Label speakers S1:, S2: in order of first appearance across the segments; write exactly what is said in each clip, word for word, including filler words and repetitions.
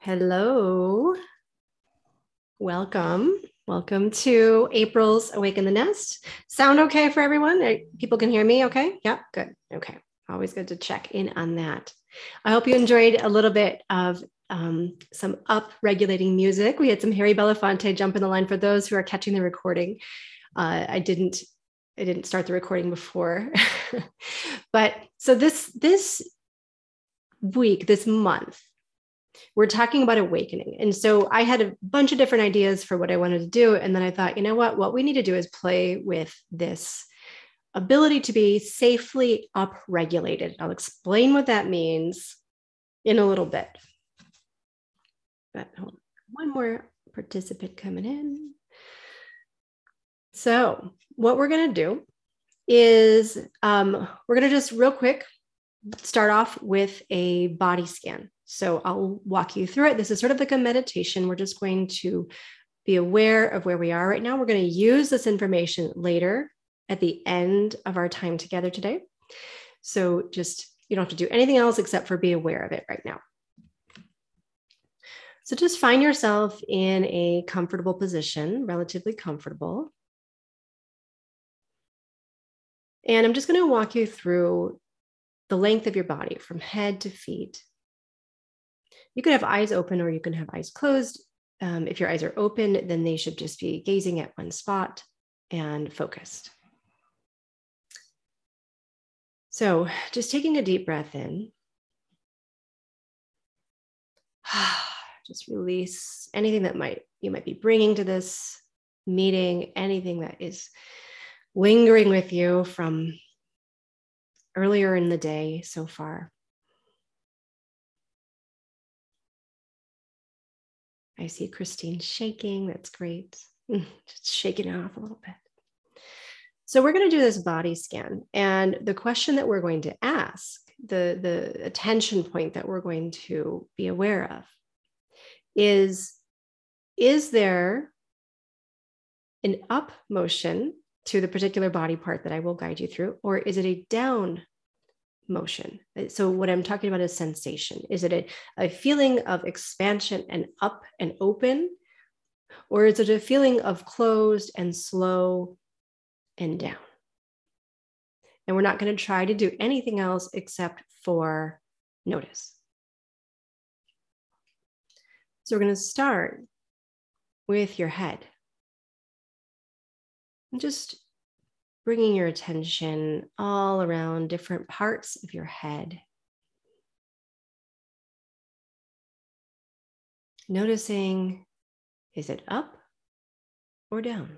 S1: Hello. Welcome. Welcome to April's Awaken the Nest. Sound okay for everyone? People can hear me okay? Yeah, good. Okay. Always good to check in on that. I hope you enjoyed a little bit of um, some up-regulating music. We had some Harry Belafonte jump in the line for those who are catching the recording. Uh, I didn't I didn't start the recording before. But so this this week, this month, we're talking about awakening. And so I had a bunch of different ideas for what I wanted to do. And then I thought, you know what? What we need to do is play with this ability to be safely upregulated. I'll explain what that means in a little bit. But hold on. One more participant coming in. So what we're going to do is um, we're going to just real quick start off with a body scan. So I'll walk you through it. This is sort of like a meditation. We're just going to be aware of where we are right now. We're going to use this information later at the end of our time together today. So just, you don't have to do anything else except for be aware of it right now. So just find yourself in a comfortable position, relatively comfortable. And I'm just going to walk you through the length of your body from head to feet. You could have eyes open or you can have eyes closed. Um, if your eyes are open, then they should just be gazing at one spot and focused. So just taking a deep breath in. Just release anything that might you might be bringing to this meeting, anything that is lingering with you from earlier in the day so far. I see Christine shaking. That's great. Just shaking it off a little bit. So we're going to do this body scan. And the question that we're going to ask, the, the attention point that we're going to be aware of is, is there an up motion to the particular body part that I will guide you through, or is it a down motion? So what I'm talking about is sensation. Is it a, a feeling of expansion and up and open, or is it a feeling of closed and slow and down? And we're not going to try to do anything else except for notice. So we're going to start with your head. And just bringing your attention all around different parts of your head. Noticing, is it up or down?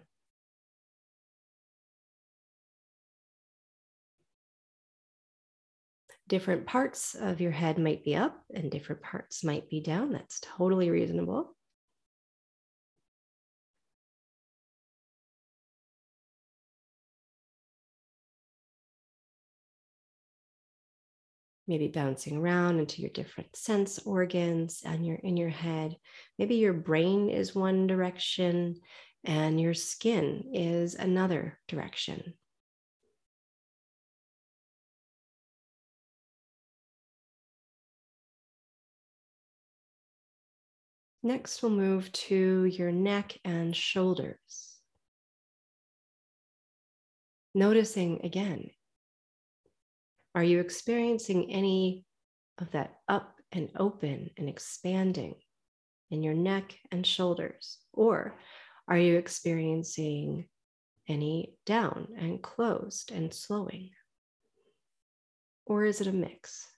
S1: Different parts of your head might be up and different parts might be down. That's totally reasonable. Maybe bouncing around into your different sense organs and your in your head. Maybe your brain is one direction and your skin is another direction. Next, we'll move to your neck and shoulders. Noticing again, are you experiencing any of that up and open and expanding in your neck and shoulders? Or are you experiencing any down and closed and slowing? Or is it a mix?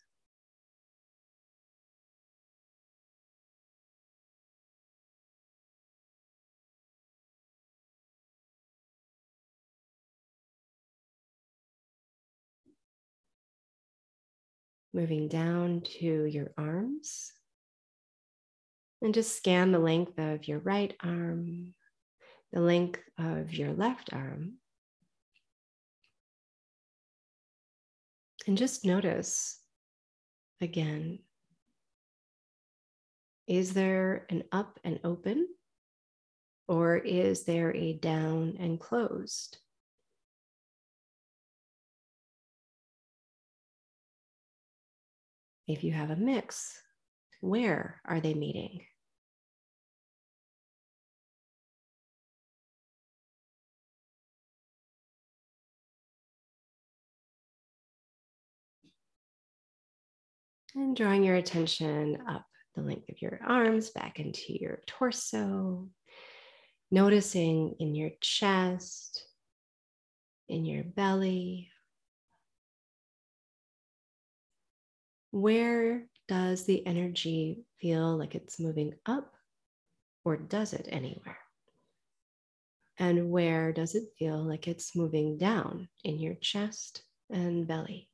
S1: Moving down to your arms. And just scan the length of your right arm, the length of your left arm. And just notice again, is there an up and open, or is there a down and closed? If you have a mix, Where are they meeting? And drawing your attention up the length of your arms back into your torso, noticing in your chest, in your belly, where does the energy feel like it's moving up, or does it anywhere? And where does it feel like it's moving down in your chest and belly?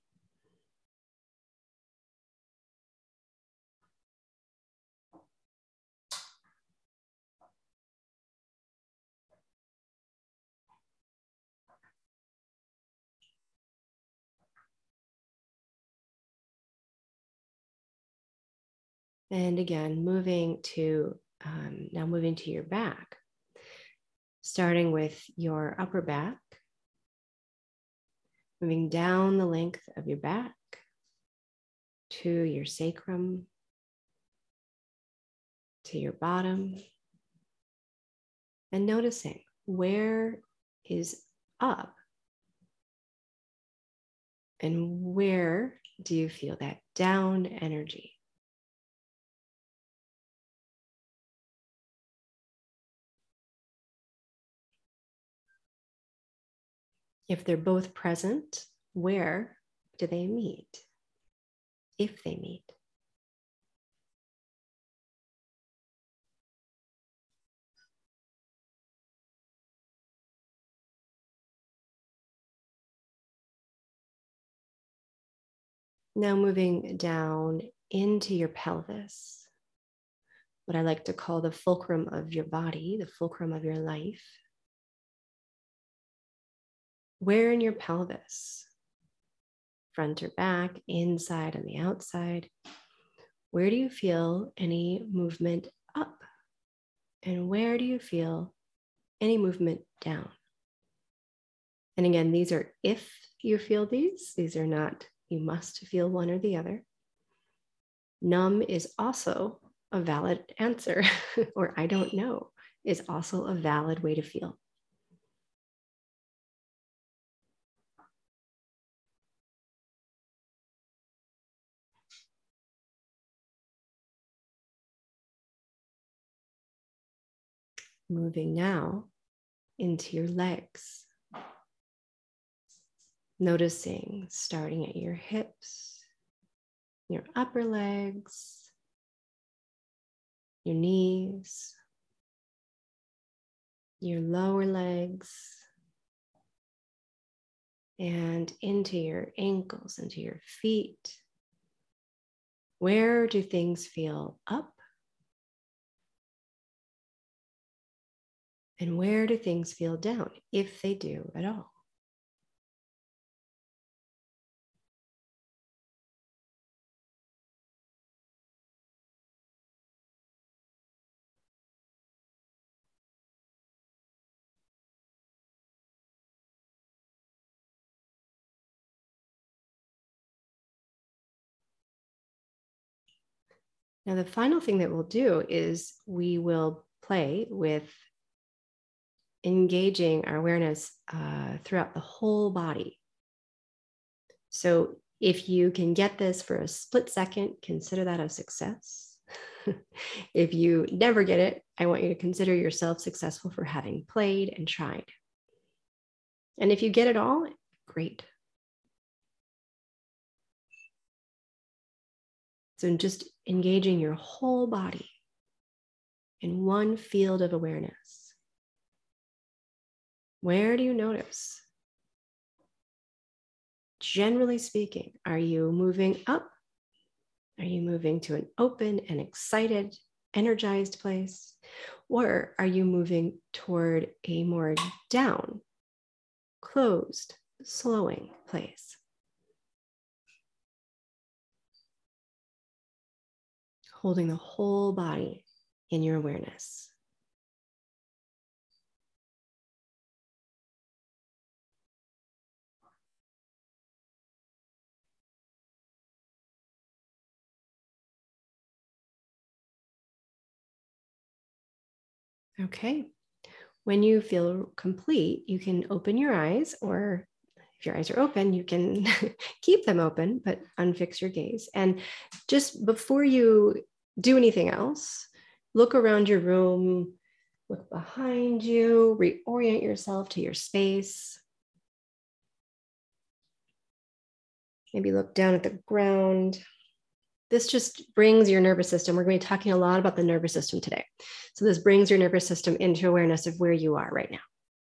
S1: And again, moving to, um, now moving to your back, starting with your upper back, moving down the length of your back to your sacrum, to your bottom, and noticing where is up and where do you feel that down energy? If they're both present, where do they meet? If they meet. Now moving down into your pelvis, what I like to call the fulcrum of your body, the fulcrum of your life. Where in your pelvis, front or back, inside and the outside, where do you feel any movement up? And where do you feel any movement down? And again, these are if you feel these, these are not, you must feel one or the other. Numb is also a valid answer, or I don't know, is also a valid way to feel. Moving now into your legs. Noticing starting at your hips, your upper legs, your knees, your lower legs, and into your ankles, into your feet. Where do things feel up? And where do things feel down, if they do at all? Now, the final thing that we'll do is we will play with engaging our awareness uh, throughout the whole body. So if you can get this for a split second, consider that a success. If you never get it, I want you to consider yourself successful for having played and tried. And if you get it all, great. So just engaging your whole body in one field of awareness. Where do you notice? Generally speaking, are you moving up? Are you moving to an open and excited, energized place? Or are you moving toward a more down, closed, slowing place? Holding the whole body in your awareness. Okay. When you feel complete, you can open your eyes, or if your eyes are open, you can keep them open, but unfix your gaze. And just before you do anything else, look around your room, look behind you, reorient yourself to your space. Maybe look down at the ground. This just brings your nervous system. We're going to be talking a lot about the nervous system today. So this brings your nervous system into awareness of where you are right now.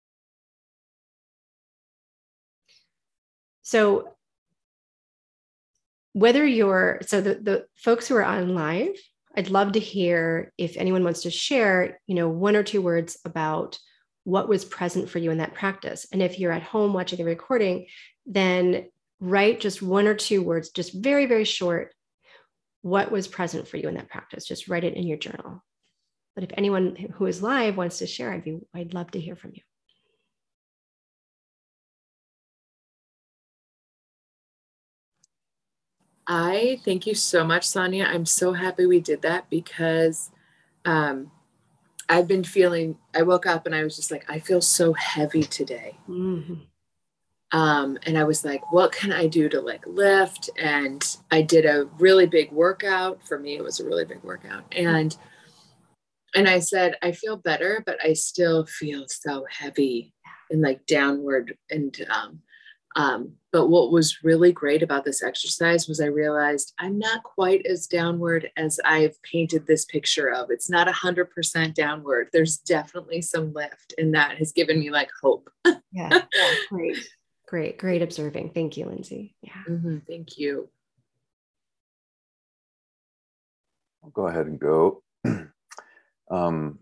S1: So whether you're, so the, the folks who are on live, I'd love to hear if anyone wants to share, you know, one or two words about what was present for you in that practice. And if you're at home watching the recording, then write just one or two words, just very, very short. What was present for you in that practice? Just write it in your journal. But if anyone who is live wants to share, I'd be, I'd love to hear from you.
S2: I thank you so much, Sonia. I'm so happy we did that because um, I've been feeling, I woke up and I was just like, I feel so heavy today. Mm-hmm. Um, and I was like, what can I do to like lift? And I did a really big workout. For me, it was a really big workout. And, and I said, I feel better, but I still feel so heavy and like downward. And, um, um, but what was really great about this exercise was I realized I'm not quite as downward as I've painted this picture of. It's not a hundred percent downward. There's definitely some lift, and that has given me like hope.
S1: yeah, yeah, great. Great, great observing. Thank you, Lindsay. Yeah.
S2: Mm-hmm, thank you.
S3: I'll go ahead and go. um,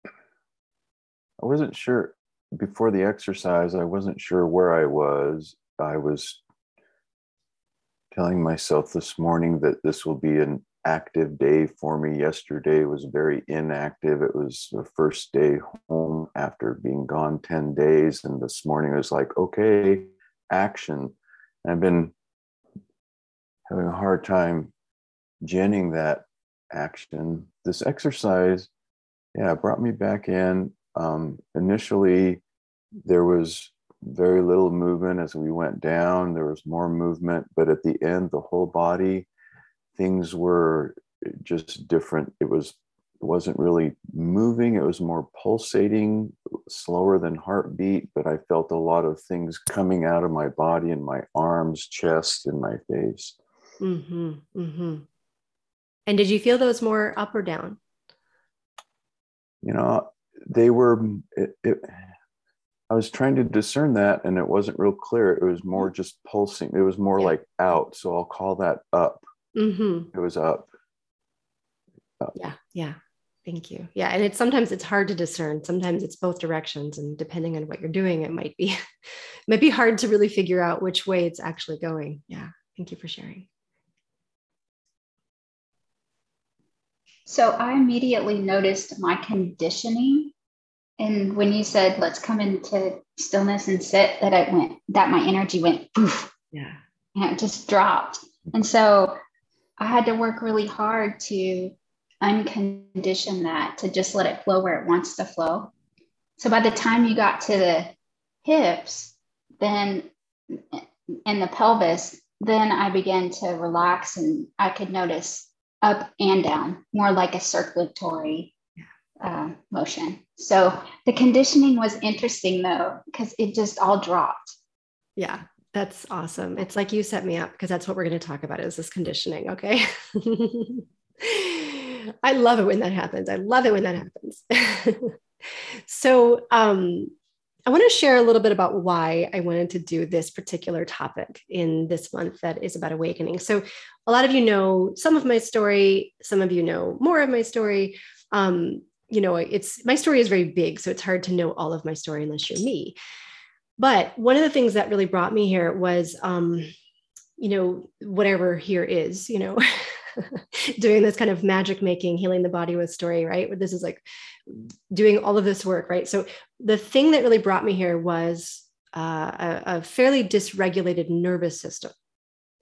S3: I wasn't sure before the exercise, I wasn't sure where I was. I was telling myself this morning that this will be an active day for me. Yesterday was very inactive. It was the first day home after being gone ten days. And this morning I was like, okay, action. And I've been having a hard time genning that action. This exercise, yeah, brought me back in. Um, initially, there was very little movement as we went down. There was more movement, but at the end, the whole body, things were just different. It was, it wasn't really moving. It was more pulsating, slower than heartbeat, but I felt a lot of things coming out of my body and my arms, chest, and my face.
S1: Mm-hmm, mm-hmm. And did you feel those more up or down?
S3: You know, they were, it, it, I was trying to discern that and it wasn't real clear. It was more just pulsing. It was more yeah. like out. So I'll call that up. Mm-hmm. It was up.
S1: up. Yeah. Yeah. Thank you. Yeah. And it's sometimes it's hard to discern. Sometimes it's both directions. And depending on what you're doing, it might be, it might be hard to really figure out which way it's actually going. Yeah. Thank you for sharing.
S4: So I immediately noticed my conditioning. And when you said, let's come into stillness and sit, that I went, that my energy went, poof. Yeah. And it just dropped. And so I had to work really hard to uncondition that, to just let it flow where it wants to flow. So by the time you got to the hips, then, and the pelvis, then I began to relax and I could notice up and down, more like a circulatory uh, motion. So the conditioning was interesting though, because it just all dropped.
S1: Yeah, that's awesome. It's like you set me up because that's what we're going to talk about is this conditioning. Okay. I love it when that happens. I love it when that happens. So um, I want to share a little bit about why I wanted to do this particular topic in this month that is about awakening. So a lot of you know some of my story, some of you know more of my story. Um, you know, it's my story is very big, so it's hard to know all of my story unless you're me. But one of the things that really brought me here was, um, you know, whatever here is, you know, doing this kind of magic making, healing the body with story, right? This is like doing all of this work, right? So the thing that really brought me here was uh, a, a fairly dysregulated nervous system.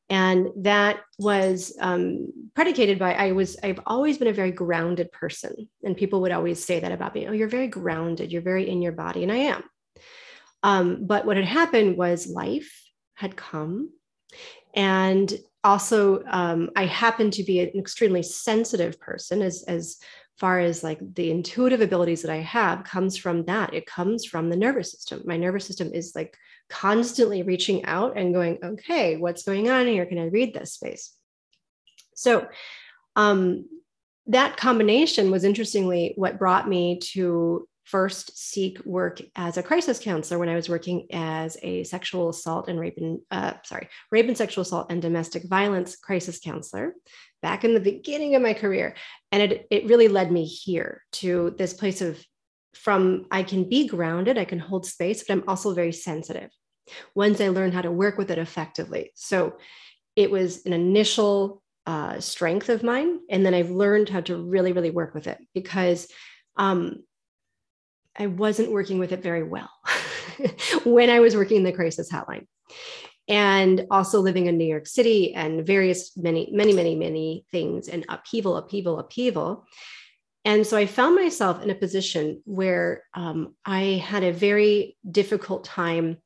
S1: And that was um, predicated by, I was, I've always been a very grounded person. And people would always say that about me. Oh, you're very grounded. You're very in your body. And I am. Um, but what had happened was life had come. And also, um, I happen to be an extremely sensitive person as, as far as like the intuitive abilities that I have comes from that. It comes from the nervous system. My nervous system is like constantly reaching out and going, okay, what's going on here? Can I read this space? So um, that combination was interestingly what brought me to first seek work as a crisis counselor when I was working as a sexual assault and rape and uh, sorry, rape and sexual assault and domestic violence crisis counselor back in the beginning of my career. And it, it really led me here to this place of from I can be grounded, I can hold space, but I'm also very sensitive once I learned how to work with it effectively. So it was an initial uh, strength of mine. And then I've learned how to really, really work with it because um, I wasn't working with it very well when I was working in the crisis hotline. And also living in New York City and various, many, many, many, many things and upheaval, upheaval, upheaval. And so I found myself in a position where um, I had a very difficult time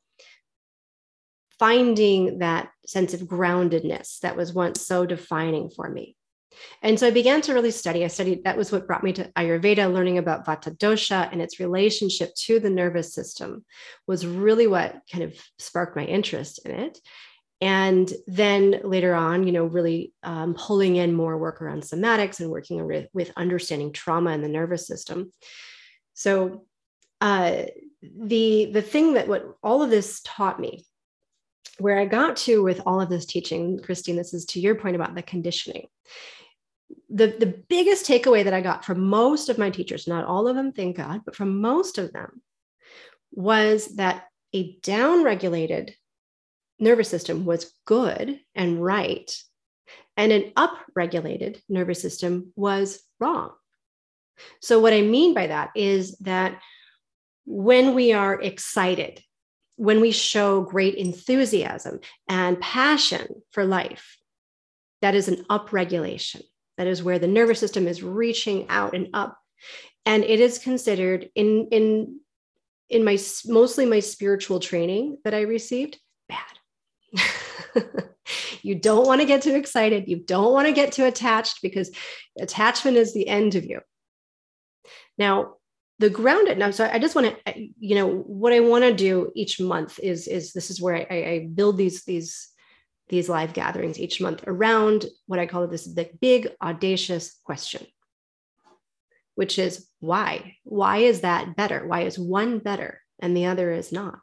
S1: finding that sense of groundedness that was once so defining for me. And so I began to really study. I studied, that was what brought me to Ayurveda, learning about Vata dosha and its relationship to the nervous system was really what kind of sparked my interest in it. And then later on, you know, really um, pulling in more work around somatics and working with, with understanding trauma in the nervous system. So uh, the, the thing that what all of this taught me, where I got to with all of this teaching, Christine, this is to your point about the conditioning. The, the biggest takeaway that I got from most of my teachers, not all of them, thank God, but from most of them, was that a downregulated nervous system was good and right, and an upregulated nervous system was wrong. So what I mean by that is that when we are excited, when we show great enthusiasm and passion for life, that is an upregulation. That is where the nervous system is reaching out and up. And it is considered in, in, in my, mostly my spiritual training that I received, bad. You don't want to get too excited. You don't want to get too attached because attachment is the end of you. Now, the grounded, now, so I just want to, you know, what I want to do each month is, is this is where I, I build these, these, these live gatherings each month around what I call this the big audacious question, which is why? Why is that better? Why is one better and the other is not?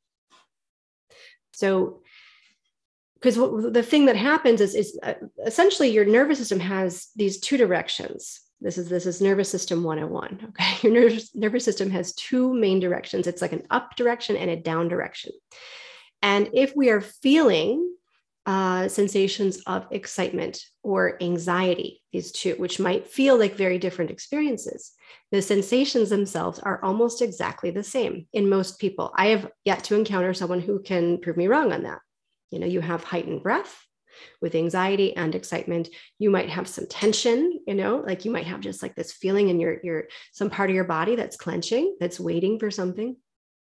S1: So, because the thing that happens is, is uh, essentially your nervous system has these two directions. This is, this is nervous system one oh one. Okay. Your nervous, nervous system has two main directions. It's like an up direction and a down direction. And if we are feeling uh, sensations of excitement or anxiety, these two, which might feel like very different experiences, the sensations themselves are almost exactly the same in most people. I have yet to encounter someone who can prove me wrong on that. You know, you have heightened breath with anxiety and excitement. You might have some tension, you know, like you might have just like this feeling in your, your, some part of your body that's clenching, that's waiting for something.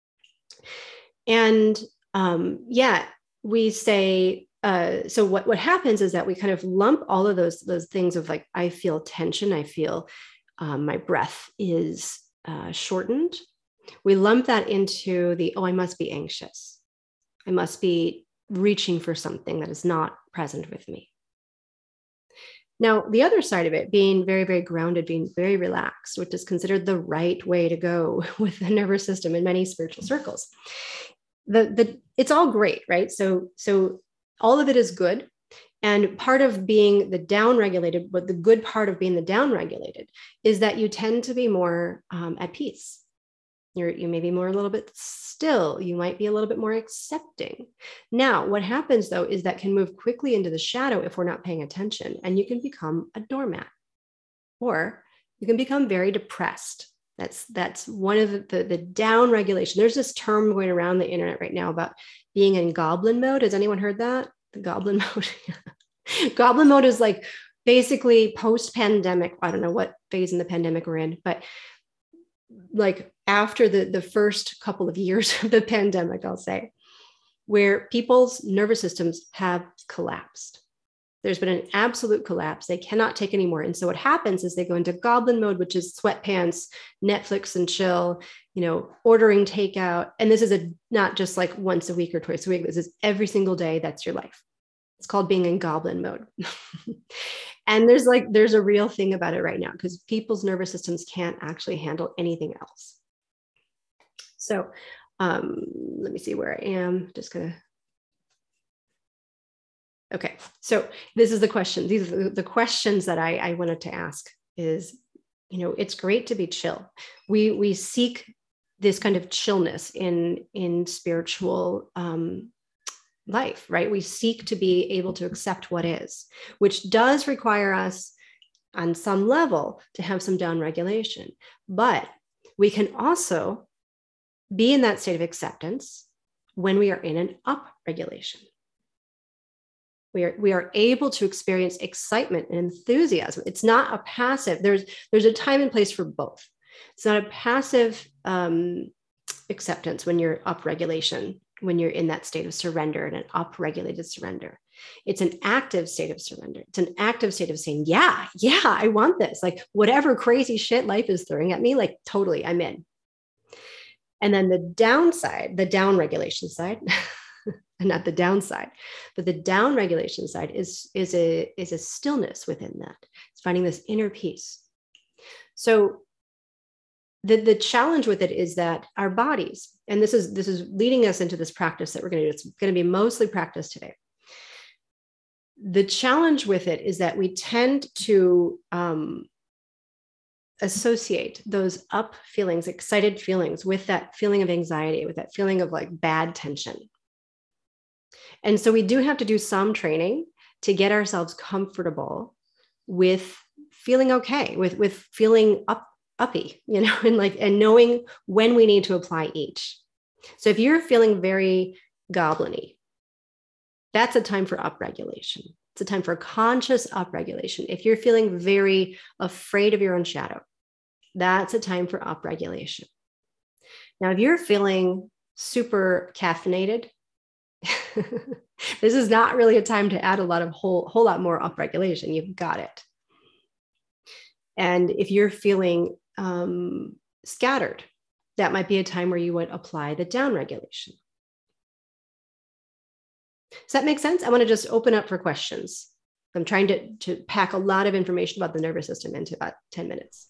S1: And um, yeah, we say, uh, so what, what happens is that we kind of lump all of those, those things of like, I feel tension, I feel um, my breath is uh, shortened. We lump that into the, oh, I must be anxious. I must be reaching for something that is not present with me. Now, the other side of it, being very, very grounded, being very relaxed, which is considered the right way to go with the nervous system in many spiritual circles. The, the, it's all great, right? So, so all of it is good. And part of being the downregulated, but the good part of being the downregulated is that you tend to be more um, at peace. You're, you may be more a little bit still. You might be a little bit more accepting. Now, what happens though, is that can move quickly into the shadow if we're not paying attention, and you can become a doormat, or you can become very depressed. That's, that's one of the, the, the down regulation. There's this term going around the internet right now about being in goblin mode. Has anyone heard that? the goblin mode. Goblin mode is like basically post-pandemic. I don't know what phase in the pandemic we're in, but like after the, the first couple of years of the pandemic, I'll say, where people's nervous systems have collapsed. There's been an absolute collapse. They cannot take anymore. And so what happens is they go into goblin mode, which is sweatpants, Netflix and chill, you know, ordering takeout. And this is a not just like once a week or twice a week. This is every single day. That's your life. It's called being in goblin mode. And there's like, there's a real thing about it right now because people's nervous systems can't actually handle anything else. So um, let me see where I am. Just gonna. Okay, so this is the question. These are the, the questions that I, I wanted to ask is, you know, it's great to be chill. We we seek this kind of chillness in, in spiritual um, life, right? We seek to be able to accept what is, which does require us on some level to have some down regulation. But we can also be in that state of acceptance when we are in an up regulation. We are, we are able to experience excitement and enthusiasm. It's not a passive, there's, there's a time and place for both. It's not a passive um, acceptance when you're up regulation, when you're in that state of surrender and an up-regulated surrender. It's an active state of surrender. It's an active state of saying, yeah, yeah, I want this. Like whatever crazy shit life is throwing at me, like totally, I'm in. And then the downside, the down regulation side, and not the downside, but the down regulation side is, is, a, is a stillness within that. It's finding this inner peace. So the, the challenge with it is that our bodies, and this is, this is leading us into this practice that we're going to do. It's going to be mostly practice today. The challenge with it is that we tend to um, associate those up feelings, excited feelings with that feeling of anxiety, with that feeling of like bad tension. And so we do have to do some training to get ourselves comfortable with feeling okay, with, with feeling up, uppy, you know, and like, and knowing when we need to apply each. So if you're feeling very goblin-y, that's a time for upregulation. It's a time for conscious upregulation. If you're feeling very afraid of your own shadow, that's a time for upregulation. Now, if you're feeling super caffeinated, this is not really a time to add a lot of whole, whole lot more upregulation. You've got it. And if you're feeling um, scattered, that might be a time where you would apply the down regulation. Does that make sense? I want to just open up for questions. I'm trying to, to pack a lot of information about the nervous system into about ten minutes.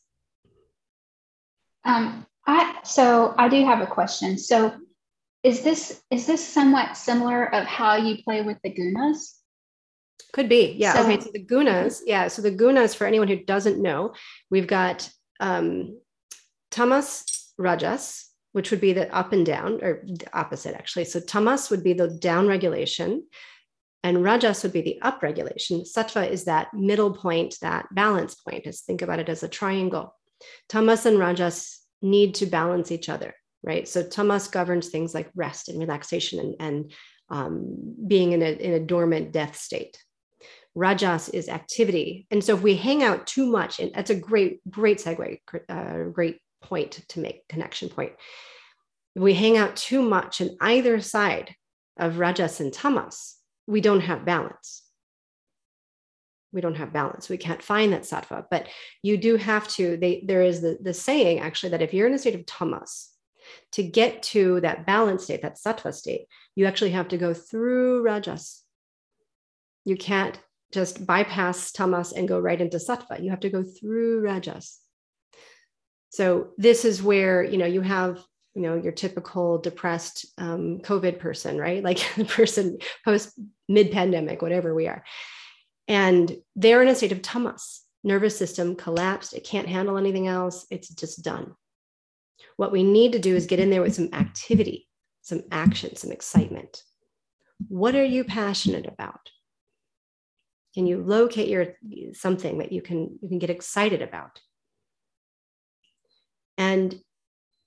S4: Um, I, so I do have a question. So Is this is this somewhat similar of how you play with the gunas?
S1: Could be, yeah.
S4: So,
S1: okay, so the gunas, yeah. So the gunas, for anyone who doesn't know, we've got um, tamas, rajas, which would be the up and down, or the opposite actually. So tamas would be the down regulation, and rajas would be the up regulation. Sattva is that middle point, that balance point. Just think about it as a triangle. Tamas and rajas need to balance each other. Right. So tamas governs things like rest and relaxation and, and um, being in a, in a dormant death state. Rajas is activity. And so if we hang out too much, and that's a great, great segue, uh, great point to make, connection point. If we hang out too much in either side of rajas and tamas, we don't have balance. We don't have balance. We can't find that sattva, but you do have to, they, there is the, the saying actually that if you're in a state of tamas, to get to that balance state, that sattva state, you actually have to go through rajas. You can't just bypass tamas and go right into sattva. You have to go through rajas. So this is where, you know, you have, you know, your typical depressed um, COVID person, right? Like the person post mid-pandemic, whatever we are. And they're in a state of tamas. Nervous system collapsed. It can't handle anything else. It's just done. What we need to do is get in there with some activity, some action, some excitement. What are you passionate about? Can you locate your something that you can, you can get excited about? And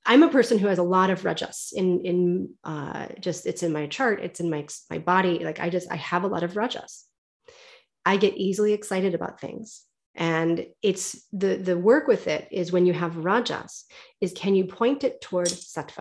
S1: I'm a person who has a lot of rajas in, in uh, just, it's in my chart, it's in my, my body. Like I just, I have a lot of rajas. I get easily excited about things. And it's the, the work with it is when you have rajas is, can you point it toward sattva?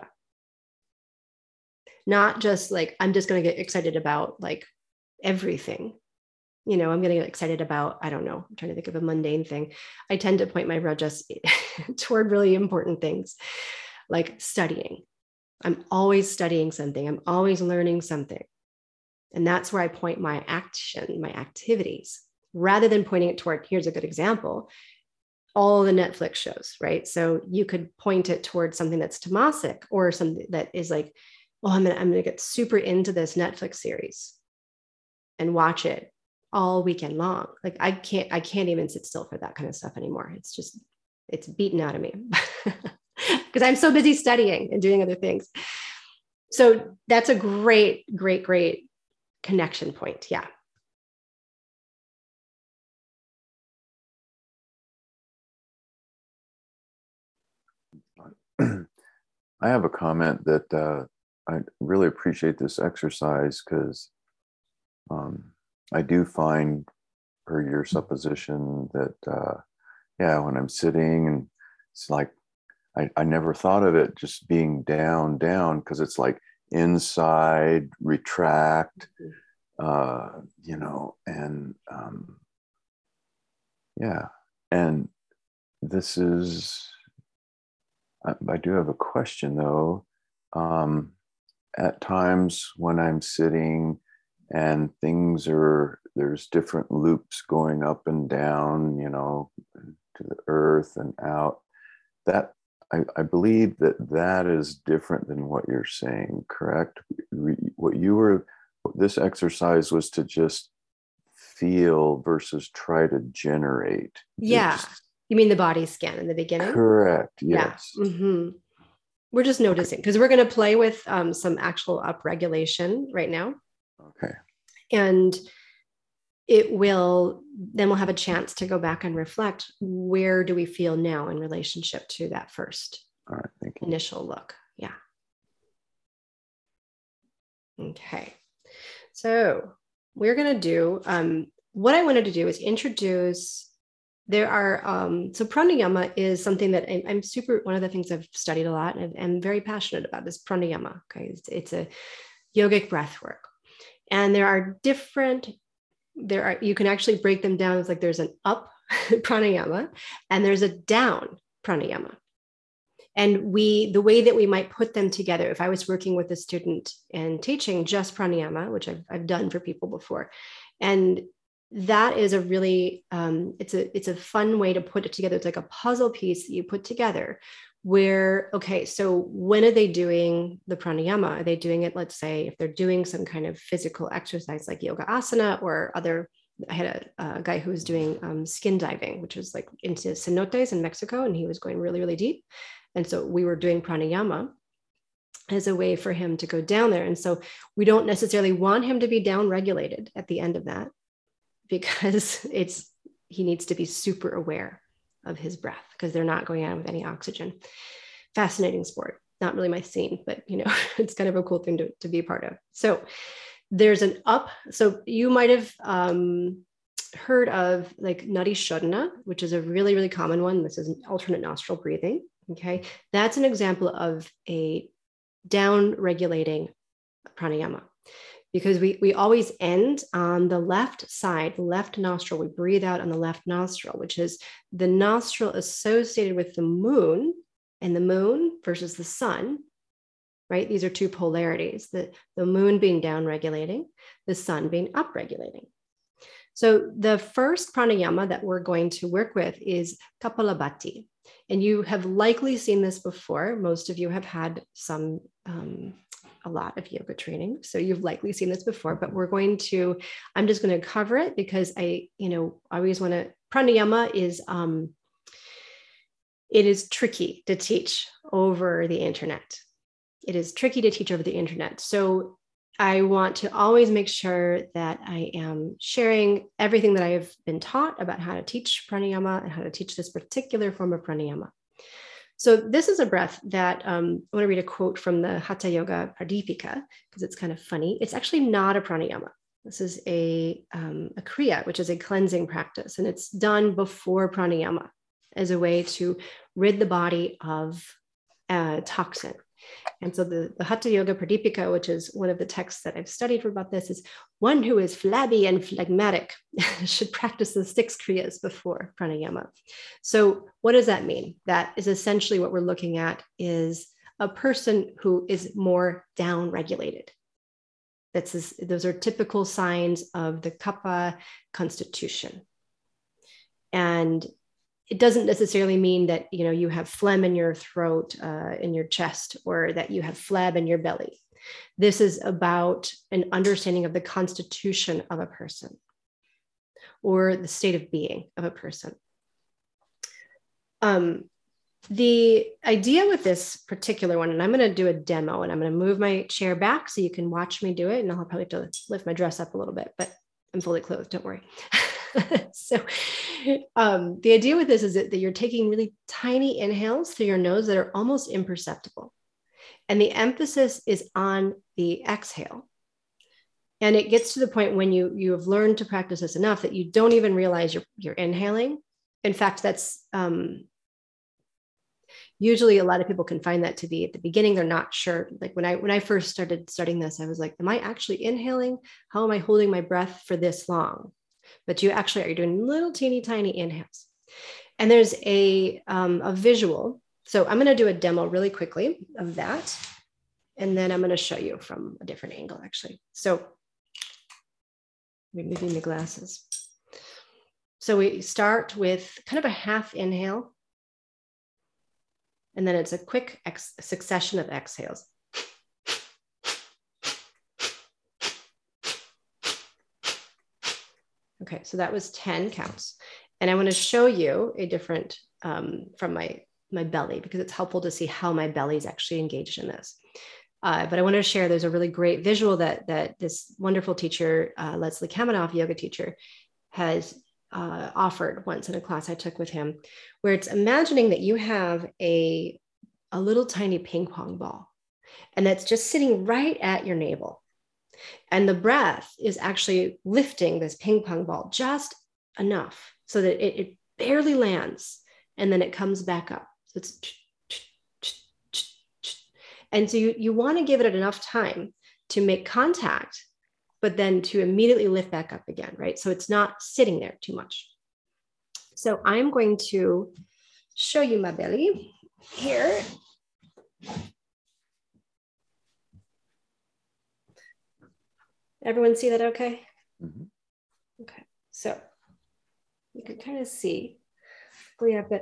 S1: Not just like, I'm just going to get excited about like everything. You know, I'm going to get excited about, I don't know, I'm trying to think of a mundane thing. I tend to point my rajas toward really important things like studying. I'm always studying something. I'm always learning something. And that's where I point my action, my activities, rather than pointing it toward, here's a good example, all the Netflix shows, right? So you could point it towards something that's tamasic or something that is like, oh, I'm gonna, I'm gonna get super into this Netflix series and watch it all weekend long. Like I can't, I can't even sit still for that kind of stuff anymore. It's just, it's beaten out of me because I'm so busy studying and doing other things. So that's a great, great, great connection point. Yeah.
S3: I have a comment that uh, I really appreciate this exercise because um, I do find, per your supposition, that uh, yeah, when I'm sitting and it's like I, I never thought of it just being down, down, because it's like inside, retract, uh, you know, and um, yeah, and this is. I, I do have a question though. Um, at times when I'm sitting and things are, there's different loops going up and down, you know, to the earth and out, that I, I believe that that is different than what you're saying, correct? What you were, this exercise was to just feel versus try to generate.
S1: Yeah.
S3: Just,
S1: you mean the body scan in the beginning?
S3: correct. Yes.
S1: Yeah. Mm-hmm. We're just noticing because we're going to play with um, some actual upregulation right now.
S3: Okay.
S1: And it will, then we'll have a chance to go back and reflect, where do we feel now in relationship to that first
S3: All right, thank you.
S1: initial look? Yeah. Okay. So we're going to do, um, what I wanted to do is introduce, there are, um, so pranayama is something that I'm, I'm super, one of the things I've studied a lot and I'm very passionate about is pranayama. Okay. It's, it's a yogic breath work. And there are different, there are, you can actually break them down. It's like there's an up pranayama and there's a down pranayama. And we, the way that we might put them together, if I was working with a student and teaching just pranayama, which I've, I've done for people before, and that is a really, um, it's a, it's a fun way to put it together. It's like a puzzle piece that you put together where, okay, so when are they doing the pranayama? Are they doing it, let's say, if they're doing some kind of physical exercise like yoga asana or other, I had a, a guy who was doing um, skin diving, which was like into cenotes in Mexico, and he was going really, really deep. And so we were doing pranayama as a way for him to go down there. And so we don't necessarily want him to be down regulated at the end of that, because it's, he needs to be super aware of his breath because they're not going out with any oxygen. Fascinating sport. Not really my scene, but you know, it's kind of a cool thing to, to be a part of. So there's an up. So you might have um, heard of like Nadi Shodhana, which is a really, really common one. This is an alternate nostril breathing. Okay. That's an example of a down regulating pranayama. Because we, we always end on the left side, the left nostril. We breathe out on the left nostril, which is the nostril associated with the moon, and the moon versus the sun, right? These are two polarities, the, the moon being down regulating, the sun being up regulating. So the first pranayama that we're going to work with is Kapalabhati. And you have likely seen this before. Most of you have had some um, a lot of yoga training. So you've likely seen this before, but we're going to, I'm just going to cover it because I, you know, I always want to, pranayama is, um, it is tricky to teach over the internet. It is tricky to teach over the internet. So I want to always make sure that I am sharing everything that I have been taught about how to teach pranayama and how to teach this particular form of pranayama. So this is a breath that um, I want to read a quote from the Hatha Yoga Pradipika because it's kind of funny. It's actually not a pranayama. This is a, um, a kriya, which is a cleansing practice, and it's done before pranayama as a way to rid the body of uh, toxin. And so the, the Hatha Yoga Pradipika, which is one of the texts that I've studied for about this, is one who is flabby and phlegmatic should practice the six kriyas before pranayama. So what does that mean? That is essentially what we're looking at is a person who is more down-regulated. That's this, those are typical signs of the kapha constitution. And it doesn't necessarily mean that, you know, you have phlegm in your throat, uh, in your chest, or that you have phlegm in your belly. This is about an understanding of the constitution of a person or the state of being of a person. Um, the idea with this particular one, and I'm going to do a demo, and I'm going to move my chair back so you can watch me do it, and I'll probably have to lift my dress up a little bit, but I'm fully clothed, don't worry. So um, the idea with this is that, that you're taking really tiny inhales through your nose that are almost imperceptible. And the emphasis is on the exhale. And it gets to the point when you, you have learned to practice this enough that you don't even realize you're, you're inhaling. In fact, that's um, usually a lot of people can find that to be at the beginning. They're not sure. Like when I, when I first started studying this, I was like, am I actually inhaling? How am I holding my breath for this long? But you actually are doing little teeny tiny inhales. And there's a, um, a visual. So I'm going to do a demo really quickly of that. And then I'm going to show you from a different angle, actually. So removing the glasses. So we start with kind of a half inhale. And then it's a quick ex- succession of exhales. Okay, so that was ten counts. And I want to show you a different um, from my, my belly, because it's helpful to see how my belly is actually engaged in this. Uh, but I want to share, there's a really great visual that, that this wonderful teacher, uh, Leslie Kaminoff, yoga teacher, has uh, offered once in a class I took with him, where it's imagining that you have a, a little tiny ping pong ball, and that's just sitting right at your navel. And the breath is actually lifting this ping pong ball just enough so that it, it barely lands, and then it comes back up. So it's, and so you, you want to give it enough time to make contact, but then to immediately lift back up again, right? So it's not sitting there too much. So I'm going to show you my belly here. Everyone see that okay? Mm-hmm. Okay, so you can kind of see, hopefully I've got,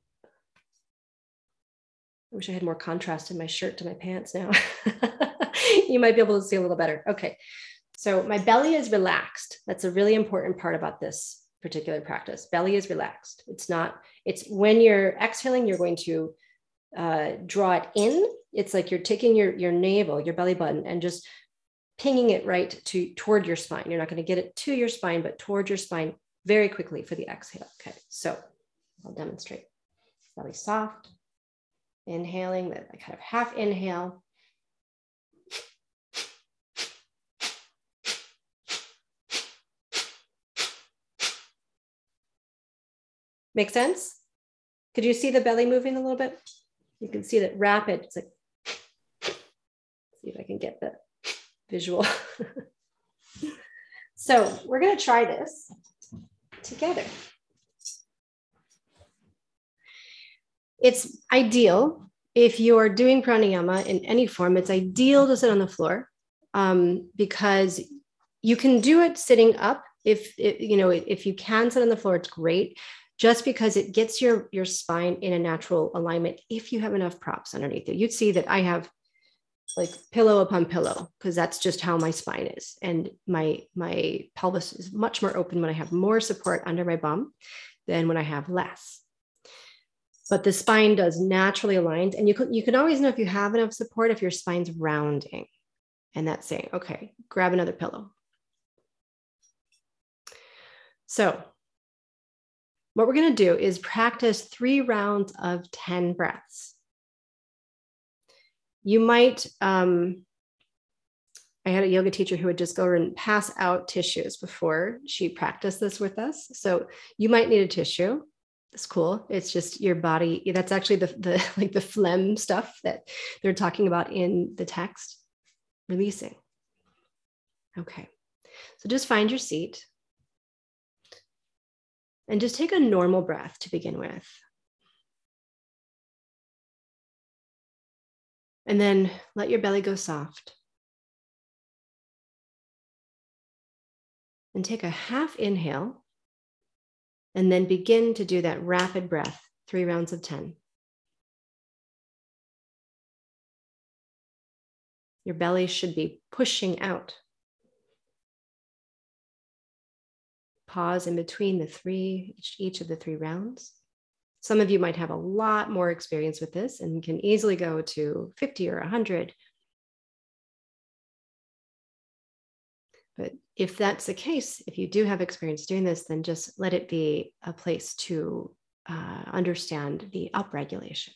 S1: I wish I had more contrast in my shirt to my pants now. You might be able to see a little better. Okay, so my belly is relaxed. That's a really important part about this particular practice. Belly is relaxed. It's not, it's when you're exhaling, you're going to uh, draw it in. It's like you're taking your, your navel, your belly button, and just pinging it right to toward your spine. You're not going to get it to your spine, but toward your spine very quickly for the exhale. Okay, so I'll demonstrate. Belly soft, inhaling, that I kind of half inhale. Make sense? Could you see the belly moving a little bit? You can see that rapid. It's like, see if I can get the visual. So we're going to try this together. It's ideal if you are doing pranayama in any form, it's ideal to sit on the floor um, because you can do it sitting up. If it, you know, if you can sit on the floor, it's great, just because it gets your, your spine in a natural alignment. If you have enough props underneath it, you'd see that I have like pillow upon pillow, because that's just how my spine is. And my, my pelvis is much more open when I have more support under my bum than when I have less. But the spine does naturally align. And you can, you can always know if you have enough support if your spine's rounding. And that's saying, okay, grab another pillow. So what we're going to do is practice three rounds of ten breaths. You might, um, I had a yoga teacher who would just go and pass out tissues before she practiced this with us. So you might need a tissue. It's cool. It's just your body. That's actually the, the like the phlegm stuff that they're talking about in the text, releasing. Okay. So just find your seat and just take a normal breath to begin with. And then let your belly go soft. And take a half inhale. And then begin to do that rapid breath, three rounds of ten. Your belly should be pushing out. Pause in between the three, each, each of the three rounds. Some of you might have a lot more experience with this and can easily go to fifty or one hundred. But if that's the case, if you do have experience doing this, then just let it be a place to uh, understand the upregulation.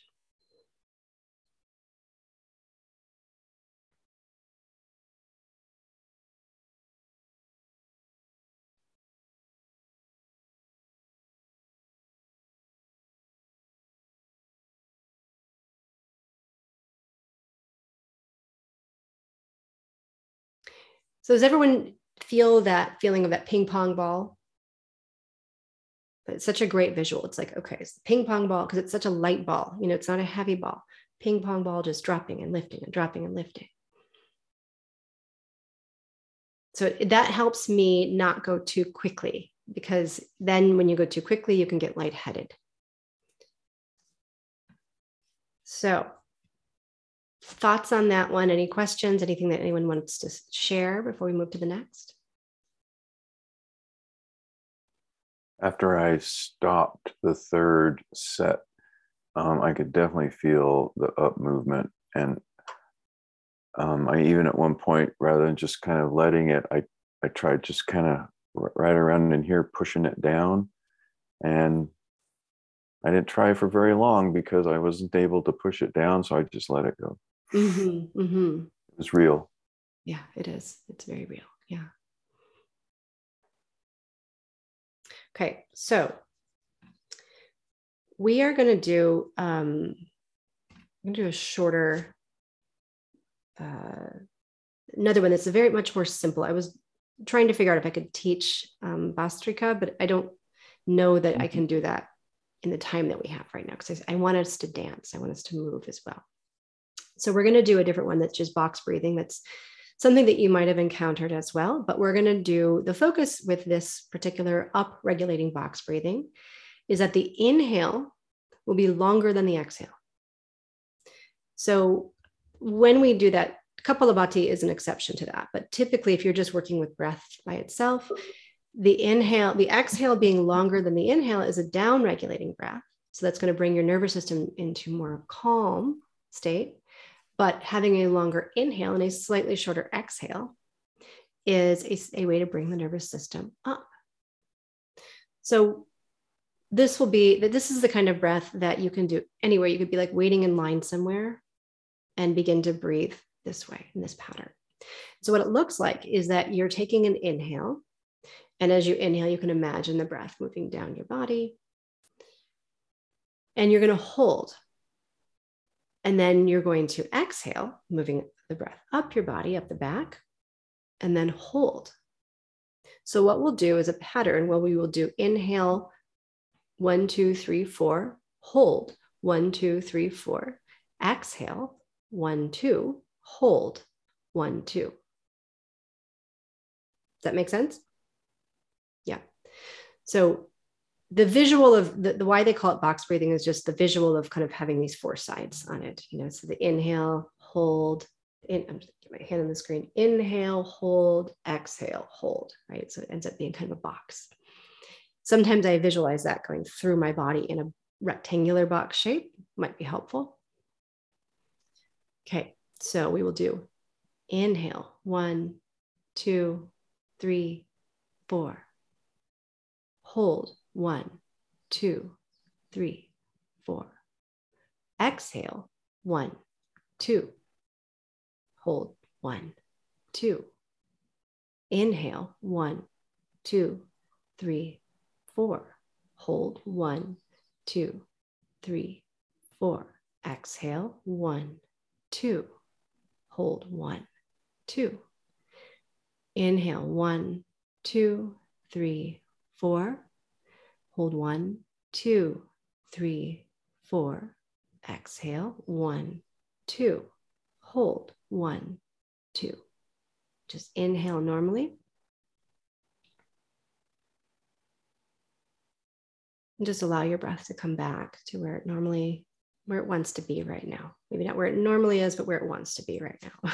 S1: So does everyone feel that feeling of that ping pong ball? It's such a great visual. It's like, okay, it's the ping pong ball because it's such a light ball. You know, it's not a heavy ball. Ping pong ball just dropping and lifting and dropping and lifting. So that helps me not go too quickly, because then when you go too quickly, you can get lightheaded. So thoughts on that one? Any questions? Anything that anyone wants to share before we move to the next?
S3: After I stopped the third set, um, I could definitely feel the up movement. And um, I even at one point, rather than just kind of letting it, I, I tried just kind of right around in here, pushing it down. And I didn't try for very long because I wasn't able to push it down. So I just let it go.
S1: Mm-hmm, mm-hmm.
S3: It was real.
S1: Yeah, it is. It's very real. Yeah. Okay, so we are going to do, um, I'm going to do a shorter, uh, another one that's very much more simple. I was trying to figure out if I could teach um, Bhastrika, but I don't know that mm-hmm. I can do that in the time that we have right now, because I, I want us to dance. I want us to move as well. So we're going to do a different one that's just box breathing. That's something that you might have encountered as well, but we're going to do the focus with this particular up-regulating box breathing is that the inhale will be longer than the exhale. So when we do that, Kapalabhati is an exception to that, but typically if you're just working with breath by itself, the inhale, the exhale being longer than the inhale is a down-regulating breath. So that's going to bring your nervous system into more calm state. But having a longer inhale and a slightly shorter exhale is a, a way to bring the nervous system up. So this will be, this is the kind of breath that you can do anywhere. You could be like waiting in line somewhere and begin to breathe this way, in this pattern. So what it looks like is that you're taking an inhale. And as you inhale, you can imagine the breath moving down your body. And you're going to hold. And then you're going to exhale, moving the breath up your body, up the back, and then hold. So what we'll do is a pattern where we will do inhale, one, two, three, four, hold, one, two, three, four, exhale, one, two, hold, one, two. Does that make sense? Yeah. So the visual of the, the why they call it box breathing is just the visual of kind of having these four sides on it. You know, so the inhale, hold, in, I'm just get my hand on the screen, inhale, hold, exhale, hold, right? So it ends up being kind of a box. Sometimes I visualize that going through my body in a rectangular box shape, might be helpful. Okay, so we will do inhale, one, two, three, four. Hold, one, two, three, four. Exhale, one, two. Hold, one, two. Inhale, one, two, three, four. Hold, one, two, three, four. Exhale, one, two. Hold, one, two. Inhale, one, two, three, four. Hold, one, two, three, four. Exhale, one, two. Hold, one, two. Just inhale normally. And just allow your breath to come back to where it normally, where it wants to be right now. Maybe not where it normally is, but where it wants to be right now.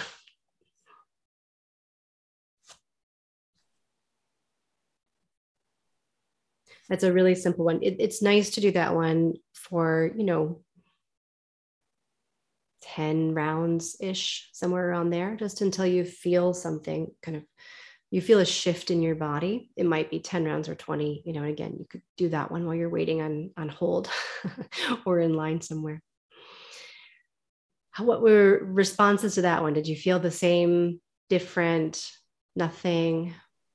S1: That's a really simple one. It, it's nice to do that one for, you know, ten rounds-ish, somewhere around there, just until you feel something kind of, you feel a shift in your body. It might be ten rounds or twenty, you know, and again, you could do that one while you're waiting on, on hold or in line somewhere. How, what were responses to that one? Did you feel the same, different, nothing?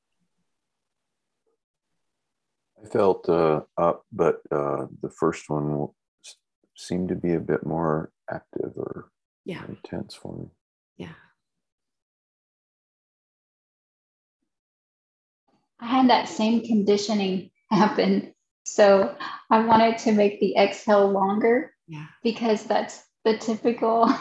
S3: I felt uh, up, but uh, the first one seemed to be a bit more active or
S1: yeah.
S3: intense for me.
S1: Yeah.
S4: I had that same conditioning happen. So I wanted to make the exhale longer
S1: yeah.
S4: because that's the typical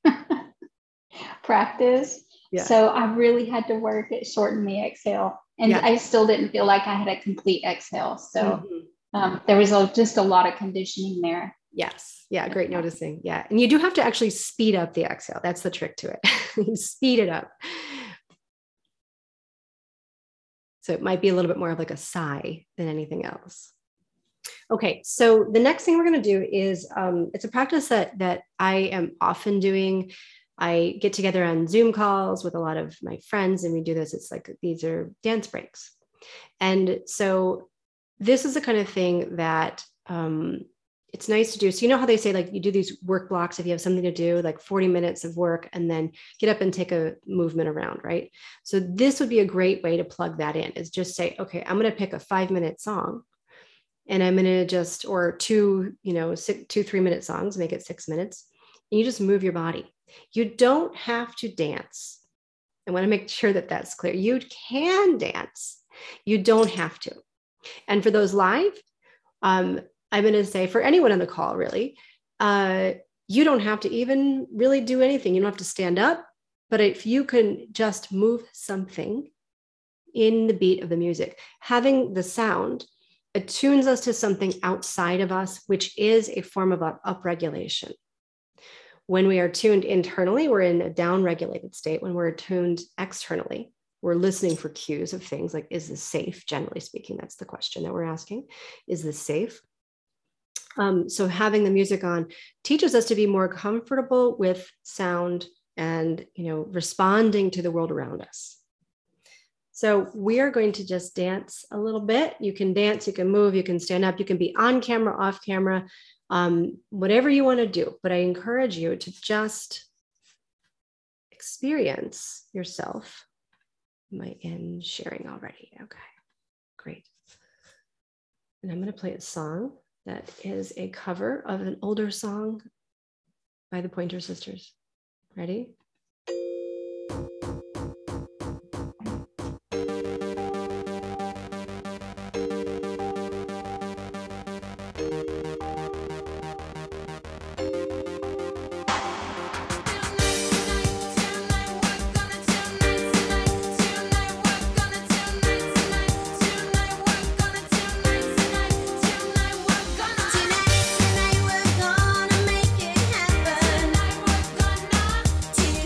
S4: practice.
S1: Yeah.
S4: So I really had to work at shorten the exhale. And
S1: yeah.
S4: I still didn't feel like I had a complete exhale. So
S1: mm-hmm.
S4: um, there was a, just a lot of conditioning there.
S1: Yes. Yeah. Great noticing. Yeah. And you do have to actually speed up the exhale. That's the trick to it. You speed it up. So it might be a little bit more of like a sigh than anything else. Okay. So the next thing we're going to do is, um, it's a practice that, that I am often doing. I get together on Zoom calls with a lot of my friends and we do this. It's like, these are dance breaks. And so this is the kind of thing that, um, it's nice to do. So you know how they say, like, you do these work blocks if you have something to do, like forty minutes of work, and then get up and take a movement around, right? So this would be a great way to plug that in, is just say, okay, I'm going to pick a five minute song and I'm going to just, or two, you know, six, two, three minute songs, make it six minutes. And you just move your body. You don't have to dance. I want to make sure that that's clear. You can dance. You don't have to. And for those live, um, I'm going to say for anyone on the call, really, uh, you don't have to even really do anything. You don't have to stand up, but if you can just move something in the beat of the music, having the sound attunes us to something outside of us, which is a form of upregulation. When we are tuned internally, we're in a down-regulated state. When we're attuned externally, we're listening for cues of things like, is this safe? Generally speaking, that's the question that we're asking. Is this safe? Um, so having the music on teaches us to be more comfortable with sound and, you know, responding to the world around us. So we are going to just dance a little bit. You can dance, you can move, you can stand up, you can be on camera, off camera, um, whatever you want to do. But I encourage you to just experience yourself. Am I in sharing already? Okay, great. And I'm going to play a song that is a cover of an older song by the Pointer Sisters. Ready?
S5: Tonight, tonight we're gonna make it happen.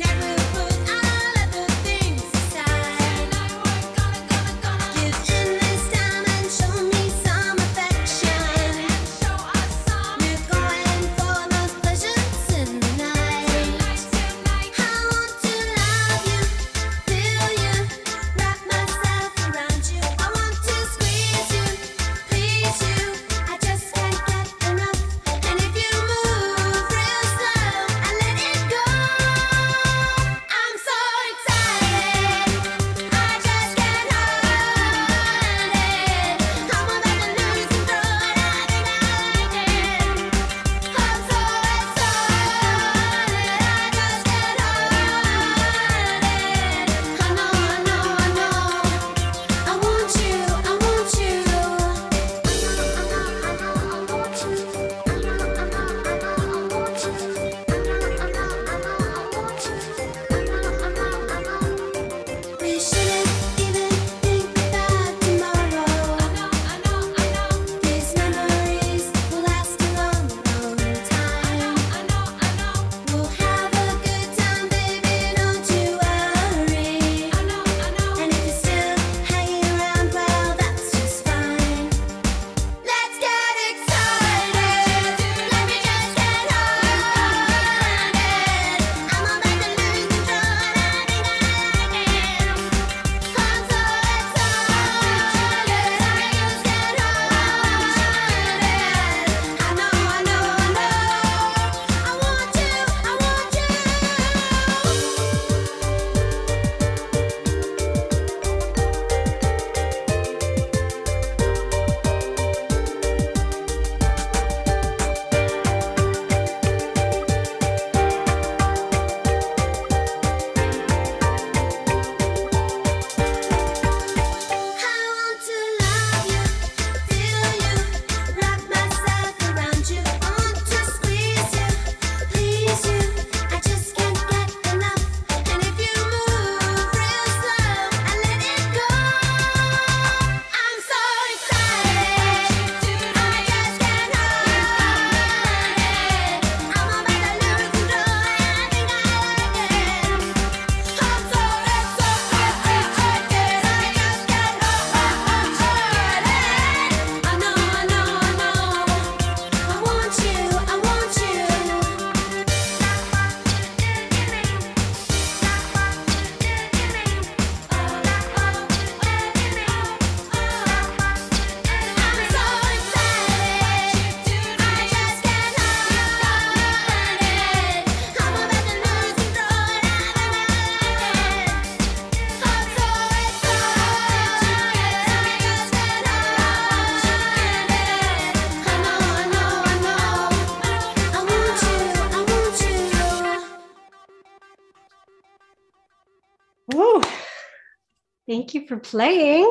S1: Thank you for playing.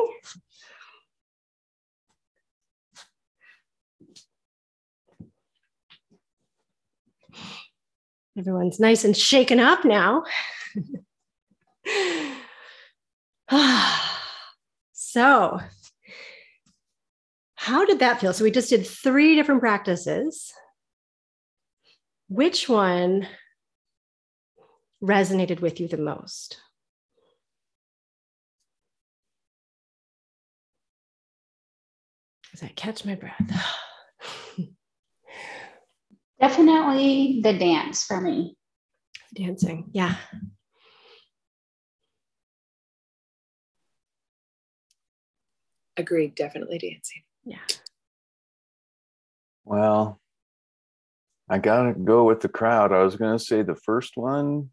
S1: Everyone's nice and shaken up now. So, how did that feel? So we just did three different practices. Which one resonated with you the most? As I catch my breath.
S4: Definitely the dance for me.
S1: Dancing, yeah.
S2: Agreed, definitely dancing.
S1: Yeah.
S3: Well, I gotta go with the crowd. I was gonna say the first one,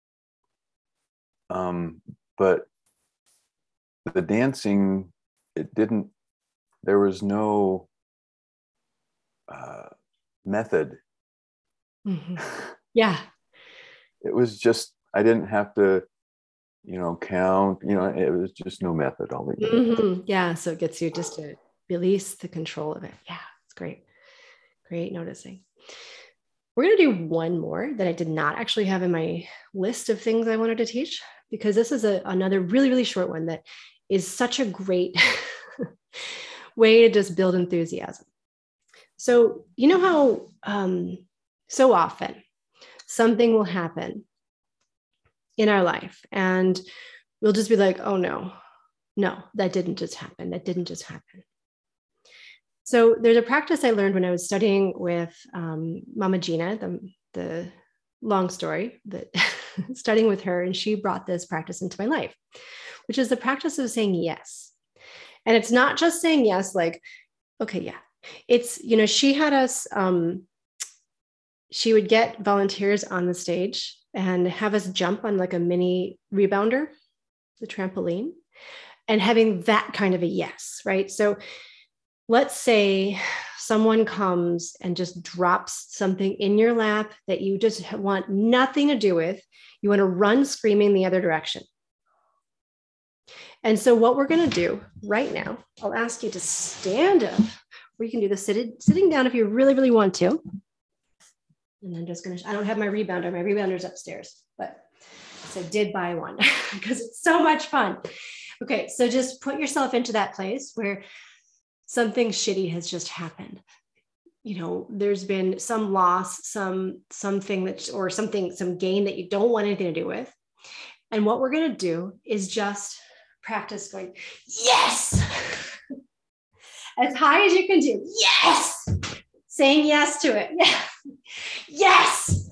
S3: um, but the dancing, it didn't. There was no uh, method.
S1: Mm-hmm. Yeah.
S3: It was just I didn't have to, you know, count. You know, it was just no method. I'll leave it.
S1: Mm-hmm. Yeah. So it gets you just to release the control of it. Yeah, it's great. Great noticing. We're going to do one more that I did not actually have in my list of things I wanted to teach, because this is a, another really, really short one that is such a great way to just build enthusiasm. So, you know how um, so often something will happen in our life and we'll just be like, oh no, no, that didn't just happen. That didn't just happen. So there's a practice I learned when I was studying with um, Mama Gina, the, the long story, but studying with her, and she brought this practice into my life, which is the practice of saying yes. And it's not just saying yes, like, okay, yeah. It's, you know, she had us, um, she would get volunteers on the stage and have us jump on like a mini rebounder, the trampoline, and having that kind of a yes, right? So let's say someone comes and just drops something in your lap that you just want nothing to do with. You want to run screaming the other direction. And so what we're going to do right now, I'll ask you to stand up, or you can do this sitting, sitting down if you really, really want to. And I'm just going to, I don't have my rebounder. My rebounder's upstairs, but so I did buy one because it's so much fun. Okay, so just put yourself into that place where something shitty has just happened. You know, there's been some loss, some something that, or something, some gain that you don't want anything to do with. And what we're going to do is just practice going, yes, as high as you can do. Yes, saying yes to it. Yeah. Yes.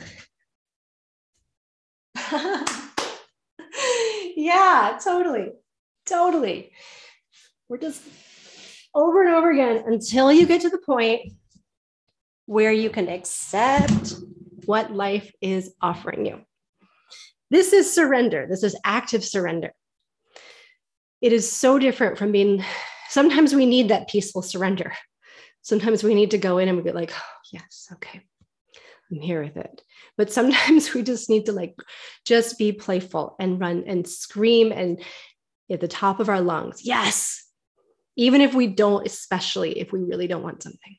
S1: Yeah, totally. Totally. We're just over and over again until you get to the point where you can accept what life is offering you. This is surrender. This is active surrender. It is so different from being, sometimes we need that peaceful surrender. Sometimes we need to go in and we get like, oh, yes, okay, I'm here with it. But sometimes we just need to like, just be playful and run and scream and at the top of our lungs, yes, even if we don't, especially if we really don't want something.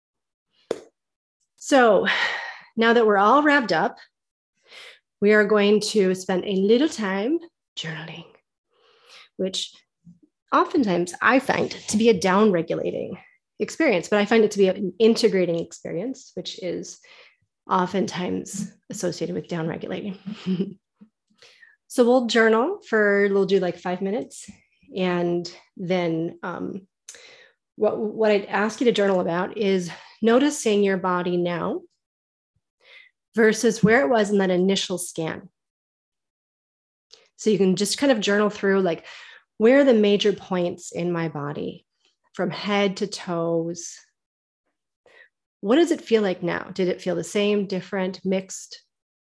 S1: So now that we're all wrapped up, we are going to spend a little time journaling, which oftentimes I find to be a down-regulating experience, but I find it to be an integrating experience, which is oftentimes associated with down-regulating. So we'll journal for, we'll do like five minutes. And then um, what, what I'd ask you to journal about is noticing your body now versus where it was in that initial scan. So you can just kind of journal through like, where are the major points in my body from head to toes? What does it feel like now? Did it feel the same, different, mixed?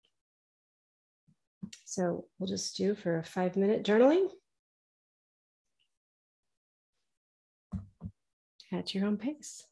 S1: So we'll just do for a five minute journaling at your own pace.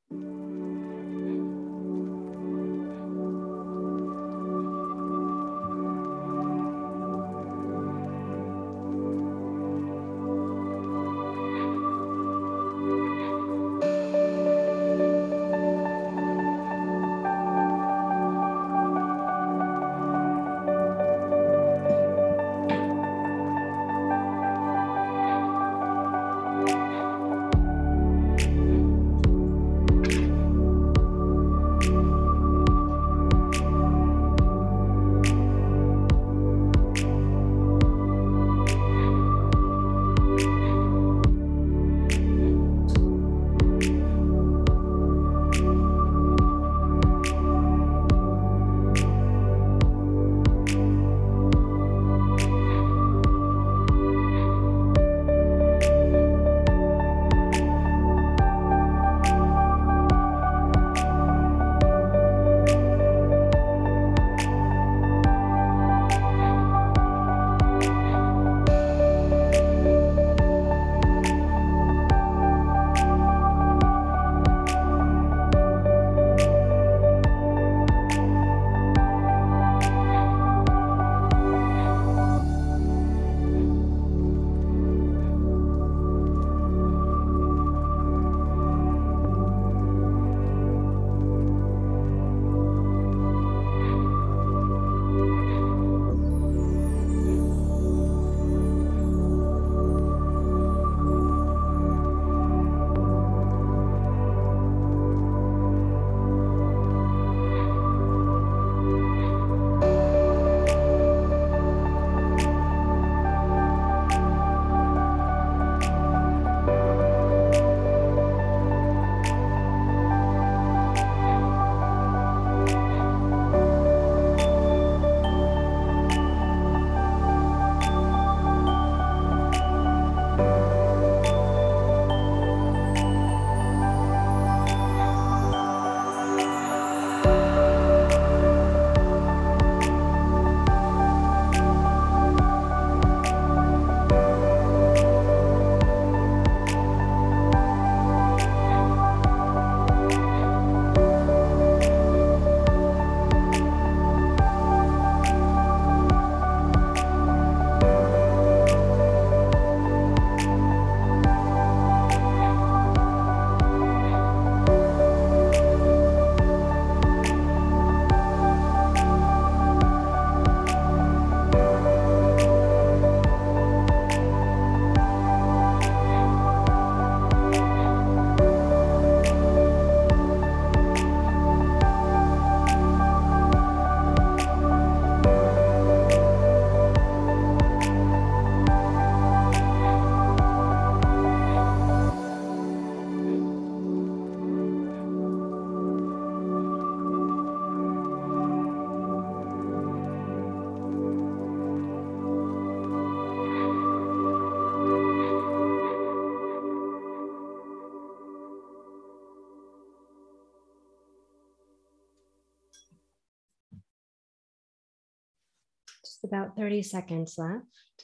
S1: Just about thirty seconds left.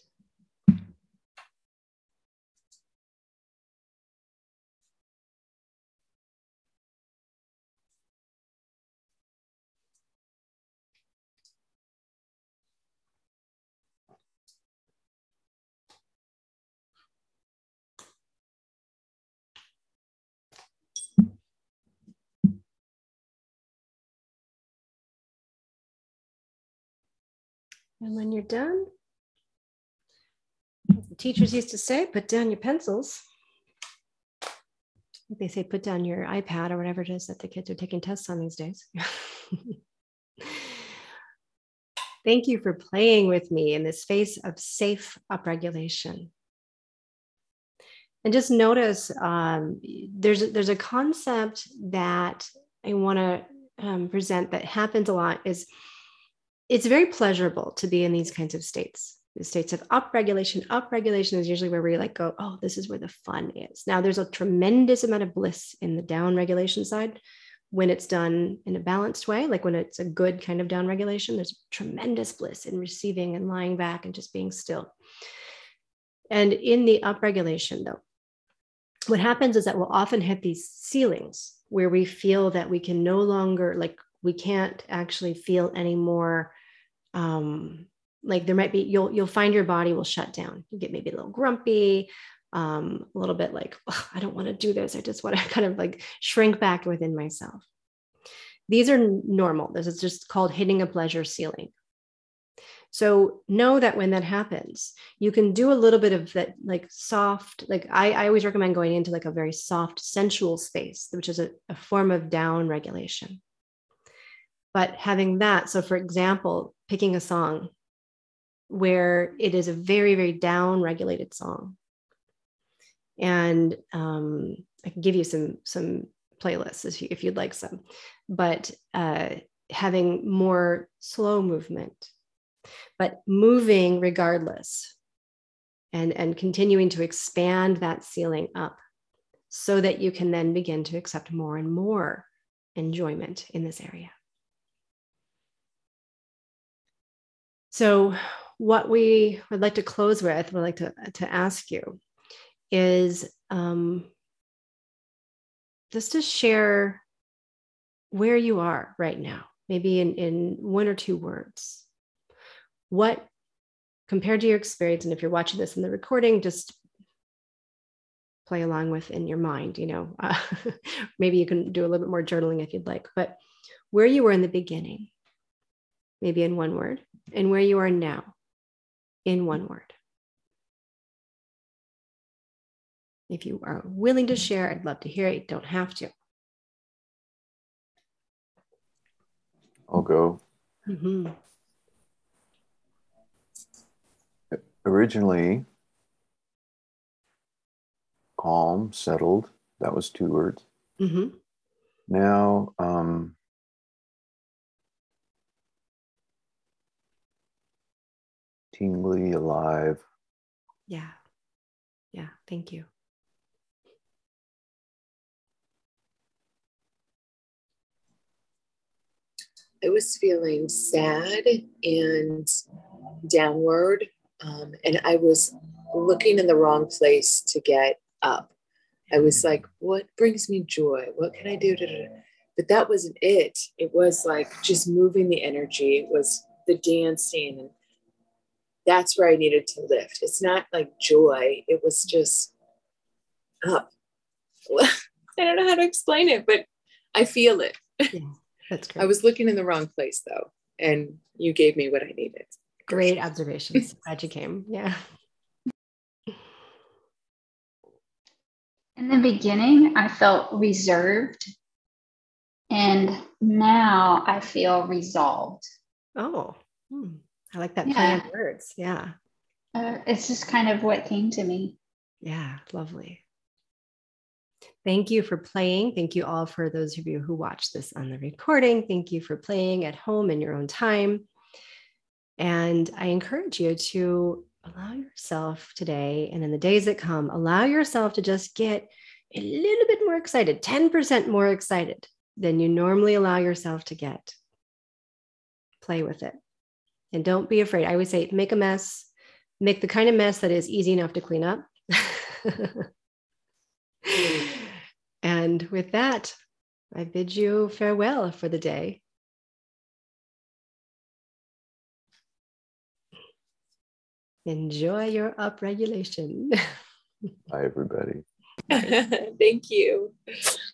S1: And when you're done, as the teachers used to say, put down your pencils. They say put down your iPad or whatever it is that the kids are taking tests on these days. Thank you for playing with me in this space of safe upregulation. And just notice um, there's, there's a concept that I want to um, present that happens a lot is it's very pleasurable to be in these kinds of states, the states of upregulation. Upregulation is usually where we like go, oh, this is where the fun is. Now there's a tremendous amount of bliss in the down regulation side when it's done in a balanced way, like when it's a good kind of down regulation, there's tremendous bliss in receiving and lying back and just being still. And in the upregulation though, what happens is that we'll often hit these ceilings where we feel that we can no longer, like we can't actually feel anymore. Um, like there might be, you'll, you'll find your body will shut down. You get maybe a little grumpy, um, a little bit like, oh, I don't want to do this. I just want to kind of like shrink back within myself. These are normal. This is just called hitting a pleasure ceiling. So know that when that happens, you can do a little bit of that, like soft, like I, I always recommend going into like a very soft, sensual space, which is a, a form of down regulation. But having that, so for example, picking a song where it is a very, very down regulated song. And um, I can give you some, some playlists if, you, if you'd like some, but uh, having more slow movement, but moving regardless, and, and continuing to expand that ceiling up so that you can then begin to accept more and more enjoyment in this area. So what we would like to close with, we'd like to, to ask you is um, just to share where you are right now, maybe in, in one or two words. What, compared to your experience, and if you're watching this in the recording, just play along with in your mind, you know, uh, maybe you can do a little bit more journaling if you'd like, but where you were in the beginning, maybe in one word, and where you are now in one word. If you are willing to share, I'd love to hear it. You don't have to.
S3: I'll go.
S1: Mm-hmm.
S3: Originally, calm, settled. That was two words.
S1: Mm-hmm.
S3: Now, um, tingly, alive.
S1: Yeah. Yeah. Thank you.
S2: I was feeling sad and downward, um, and I was looking in the wrong place to get up. I was like, what brings me joy? What can I do? But that wasn't it. It was like just moving the energy. It was the dancing. And that's where I needed to lift. It's not like joy. It was just up. I don't know how to explain it, but I feel it.
S1: Yeah, that's great.
S2: I was looking in the wrong place though, and you gave me what I needed.
S1: Great observations. Glad you came. Yeah.
S4: In the beginning, I felt reserved, and now I feel resolved.
S1: Oh, hmm. I like that
S4: Yeah.
S1: play on words. Yeah.
S4: Uh, it's just kind of what came to me.
S1: Yeah, lovely. Thank you for playing. Thank you all for those of you who watched this on the recording. Thank you for playing at home in your own time. And I encourage you to allow yourself today and in the days that come, allow yourself to just get a little bit more excited, ten percent more excited than you normally allow yourself to get. Play with it. And don't be afraid. I always say, make a mess, make the kind of mess that is easy enough to clean up. And with that, I bid you farewell for the day. Enjoy your upregulation.
S3: Bye, everybody.
S2: Thank you.